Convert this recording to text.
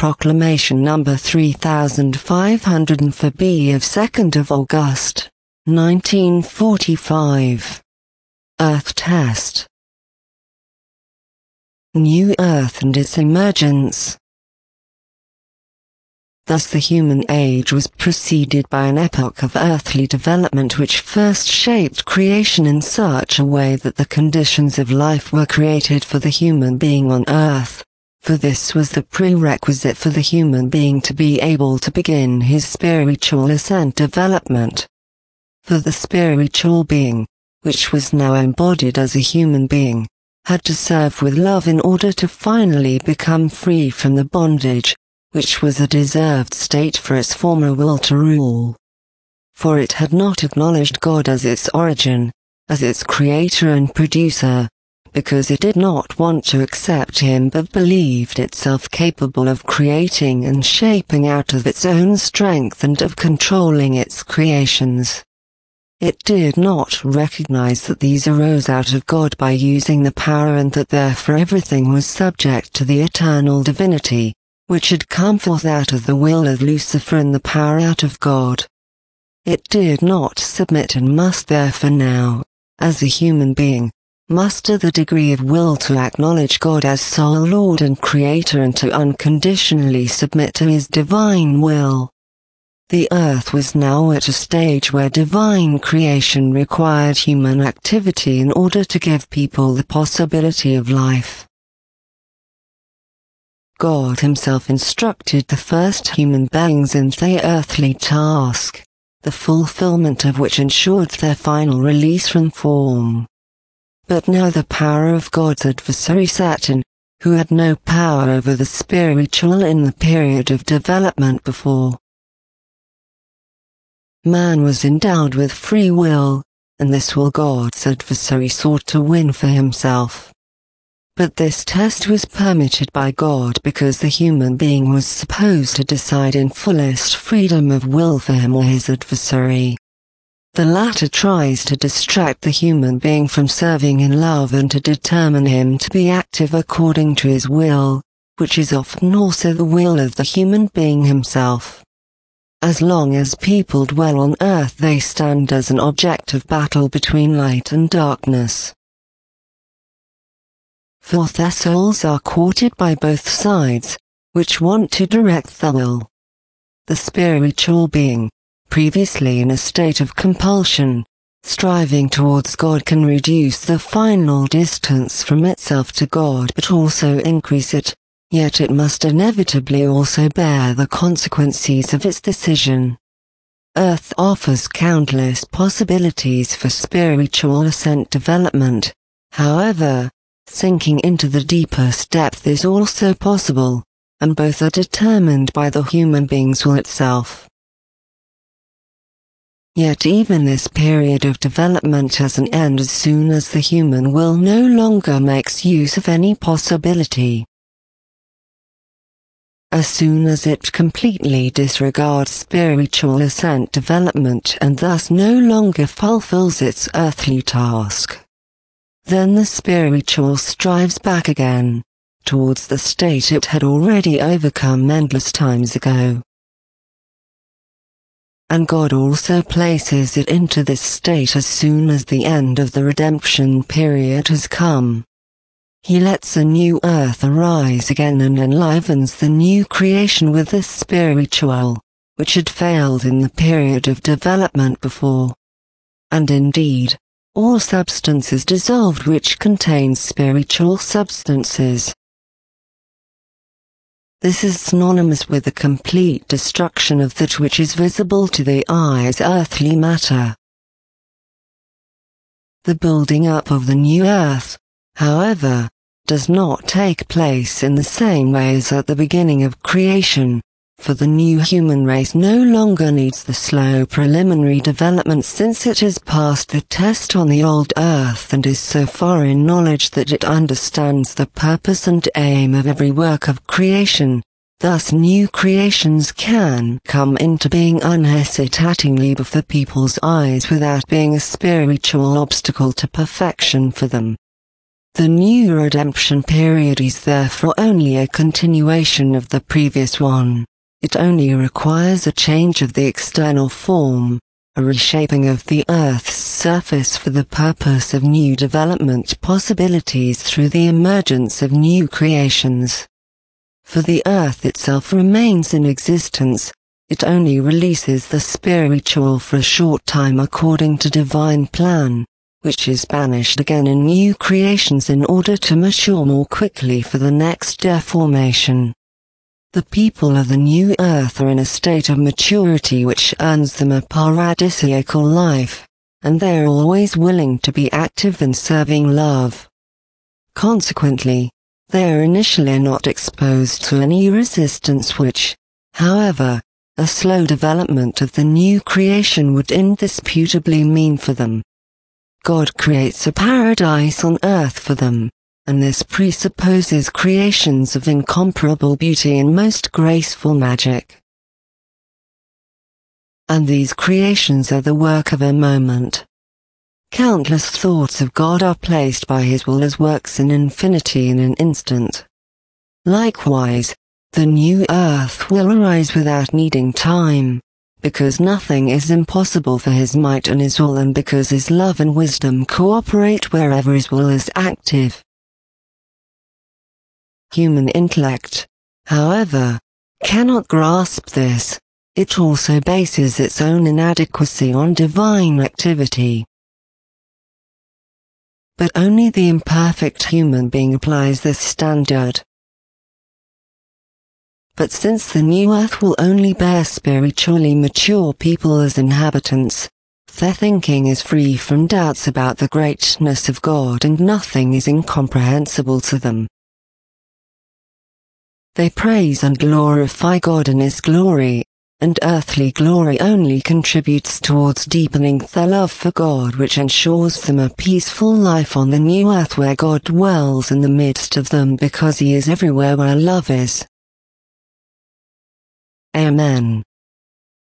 Proclamation number 3504B of 2nd of August, 1945. Earth test. New Earth and its emergence. Thus the human age was preceded by an epoch of earthly development which first shaped creation in such a way that the conditions of life were created for the human being on Earth, for this was the prerequisite for the human being to be able to begin his spiritual ascent development. For the spiritual being, which was now embodied as a human being, had to serve with love in order to finally become free from the bondage, which was a deserved state for its former will to rule. For it had not acknowledged God as its origin, as its creator and producer, because it did not want to accept him but believed itself capable of creating and shaping out of its own strength and of controlling its creations. It did not recognize that these arose out of God by using the power and that therefore everything was subject to the eternal divinity, which had come forth out of the will of Lucifer and the power out of God. It did not submit and must therefore now, as a human being, muster the degree of will to acknowledge God as sole Lord and Creator and to unconditionally submit to His divine will. The earth was now at a stage where divine creation required human activity in order to give people the possibility of life. God himself instructed the first human beings in their earthly task, the fulfillment of which ensured their final release from form. But now the power of God's adversary Satan, who had no power over the spiritual in the period of development before. Man was endowed with free will, and this will God's adversary sought to win for himself. But this test was permitted by God because the human being was supposed to decide in fullest freedom of will for him or his adversary. The latter tries to distract the human being from serving in love and to determine him to be active according to his will, which is often also the will of the human being himself. As long as people dwell on earth they stand as an object of battle between light and darkness. For their souls are courted by both sides, which want to direct the will. The spiritual being, previously in a state of compulsion, striving towards God can reduce the final distance from itself to God but also increase it, yet it must inevitably also bear the consequences of its decision. Earth offers countless possibilities for spiritual ascent development, however, sinking into the deepest depth is also possible, and both are determined by the human being's will itself. Yet even this period of development has an end as soon as the human will no longer makes use of any possibility. As soon as it completely disregards spiritual ascent development and thus no longer fulfills its earthly task. Then the spiritual strives back again, towards the state it had already overcome endless times ago. And God also places it into this state as soon as the end of the redemption period has come. He lets a new earth arise again and enlivens the new creation with the spiritual, which had failed in the period of development before. And indeed, all substance is dissolved which contains spiritual substances. This is synonymous with the complete destruction of that which is visible to the eye as earthly matter. The building up of the new earth, however, does not take place in the same way as at the beginning of creation, for the new human race no longer needs the slow preliminary development since it has passed the test on the old earth and is so far in knowledge that it understands the purpose and aim of every work of creation. Thus new creations can come into being unhesitatingly before people's eyes without being a spiritual obstacle to perfection for them. The new redemption period is therefore only a continuation of the previous one. It only requires a change of the external form, a reshaping of the Earth's surface for the purpose of new development possibilities through the emergence of new creations. For the Earth itself remains in existence, it only releases the spiritual for a short time according to divine plan, which is banished again in new creations in order to mature more quickly for the next deformation. The people of the new Earth are in a state of maturity which earns them a paradisiacal life, and they are always willing to be active in serving love. Consequently, they are initially not exposed to any resistance which, however, a slow development of the new creation would indisputably mean for them. God creates a paradise on earth for them, and this presupposes creations of incomparable beauty and most graceful magic. And these creations are the work of a moment. Countless thoughts of God are placed by His will as works in infinity in an instant. Likewise, the new earth will arise without needing time, because nothing is impossible for His might and His will, and because His love and wisdom cooperate wherever His will is active. Human intellect, however, cannot grasp this. It also bases its own inadequacy on divine activity. But only the imperfect human being applies this standard. But since the new earth will only bear spiritually mature people as inhabitants, their thinking is free from doubts about the greatness of God, and nothing is incomprehensible to them. They praise and glorify God in His glory, and earthly glory only contributes towards deepening their love for God, which ensures them a peaceful life on the new earth where God dwells in the midst of them, because He is everywhere where love is. Amen.